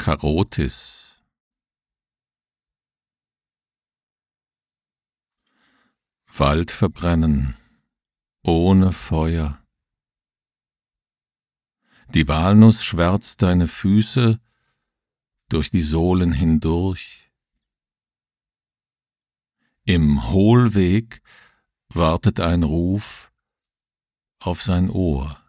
Charotis. Wald verbrennen, ohne Feuer. Die Walnuss schwärzt deine Füße durch die Sohlen hindurch. Im Hohlweg wartet ein Ruf auf sein Ohr.